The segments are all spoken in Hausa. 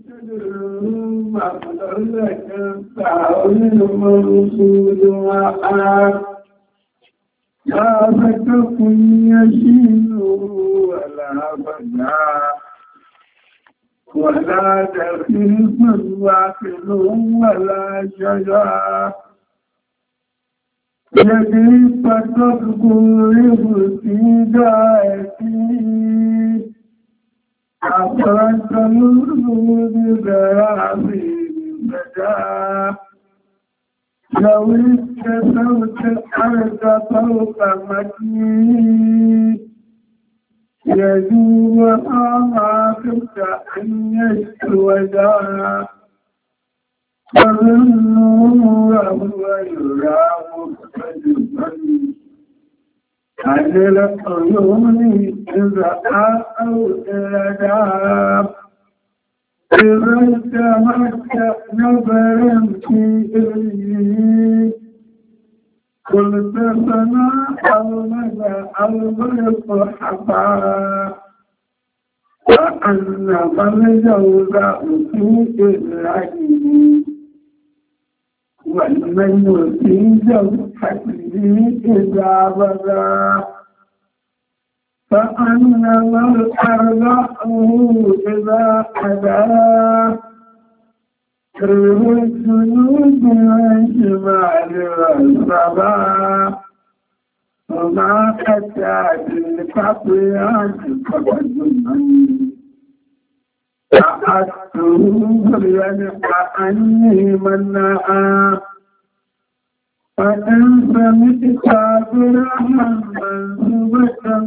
مخلة تعويل مرسول وآت لا فتكن يشين ولا بجاء ولا دخيف واقل ولا شجاع يجب تذكر في دائتي أفرت الوجود براسي بجاء لو اتسوت الأرض فوق متني يجوب أعاقبت أن يشكو وجاء فظنه وهو يرى مختلفا عن العيون إذا أو إردا إذا التمت نظرا في إليه قلت سنا المدى البرق حفا وأنما الجوزاء في العين والمن في جوحته إذا بدا فأنما الأرض إذا أدا كره الجنود والشمال والصبا وما أتى بالتقيات فقدمني فأتوه فلينقى عني منعا فإن سمعت كافرا منصوبة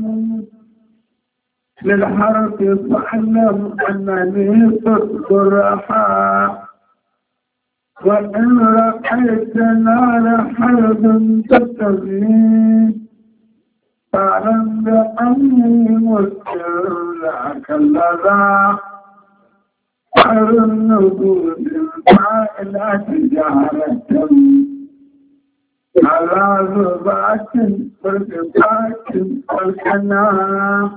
للحرف فاعلم أنني صرحا وإن رأيت نار حرب تبتغي فاعلم بأني مسكر لك اللذا حر النبوذ الفائلة جعلت على ذبات والقطاعات والكناء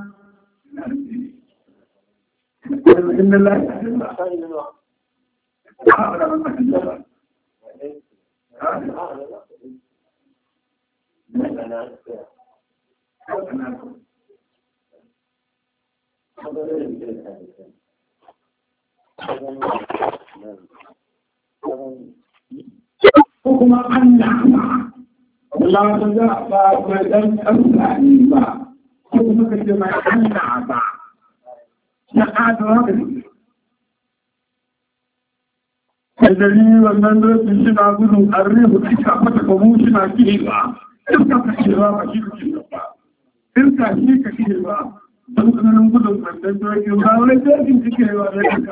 إن الله حكم أن نعمة لا تزال بدن أمثالي حكم كما أن نعمة نعاد ربي الذي والمنزل سنة قدو الريب كتابة قموشنا كيبا إلتا كيبا إلتا كيبا دمكنا قدو المنزل كيبا ولكن كيبا لك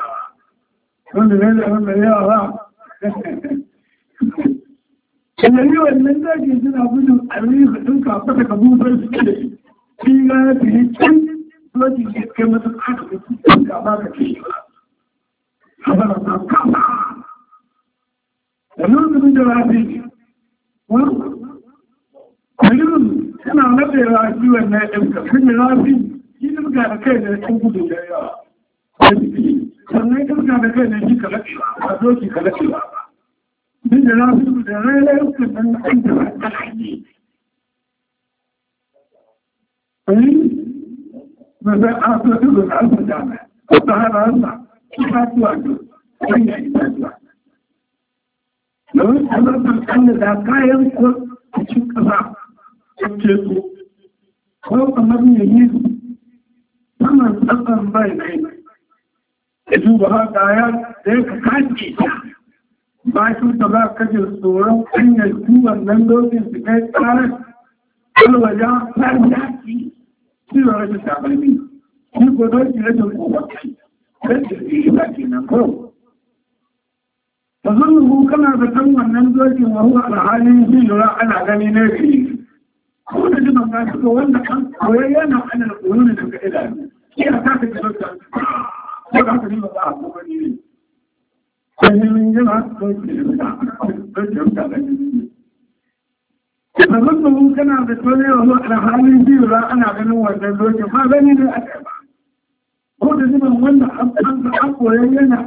الذي والمنزل سنة قدو الريب كتابة قموشنا كيبا التي كما تتحقق كيبا كيبا حضرنا كيبا يقول من جوابي ويقول أنا نبي رأسي والنائم في رأسي يبقى كيف يكون جايا sannan iska da kai ne shi kalakewa a doki kalakewa ba duk da na fi da rana iska nan an da ta hanyar ba zai aso duk da alfa jami'a ta hana hasa itatuwa ne hanyar itatuwa domin alamar kan da kayan ko a cikin ƙasa a teku ko kamar ne yi saman tsakan bai na yi da duba haka ya da ya ka kace ta ba shi ta ba ka jin tsoron hanyar tuwon nan dokin su kai tsarin alwaja tsarin daki ciwon rashin tabalmi shi ko doki rashin kowace rashin iri ba ke nan ko فظنه كما ذكرنا أن ذلك وهو على حاله يرى على غني نفسه هو نجم الناس وأن ويانا عن القرون الكائلة هي أساسك جلسة وقعت لما ضعف وغني فهي من جمع فظنه كما ذكرنا وهو على حاله يرى على غني نفسه ما غني نفسه هو نجم الناس ويانا